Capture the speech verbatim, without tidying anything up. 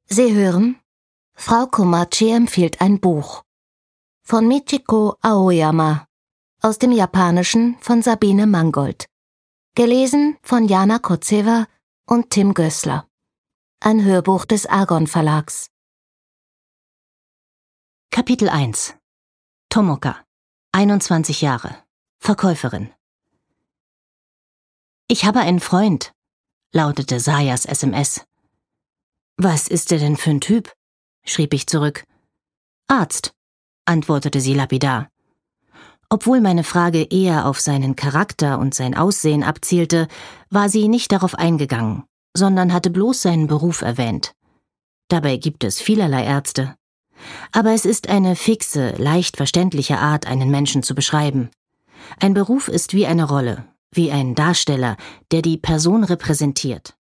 Sie hören, Frau Komachi empfiehlt ein Buch von Michiko Aoyama, aus dem Japanischen von Sabine Mangold, gelesen von Jana Kotzeva und Tim Gößler. Ein Hörbuch des Argon Verlags. Kapitel eins. Tomoka, einundzwanzig Jahre, Verkäuferin. »Ich habe einen Freund«, lautete Sayas S M S. »Was ist er denn für ein Typ?«, schrieb ich zurück. »Arzt«, antwortete sie lapidar. Obwohl meine Frage eher auf seinen Charakter und sein Aussehen abzielte, war sie nicht darauf eingegangen, sondern hatte bloß seinen Beruf erwähnt. Dabei gibt es vielerlei Ärzte. Aber es ist eine fixe, leicht verständliche Art, einen Menschen zu beschreiben. Ein Beruf ist wie eine Rolle, wie ein Darsteller, der die Person repräsentiert.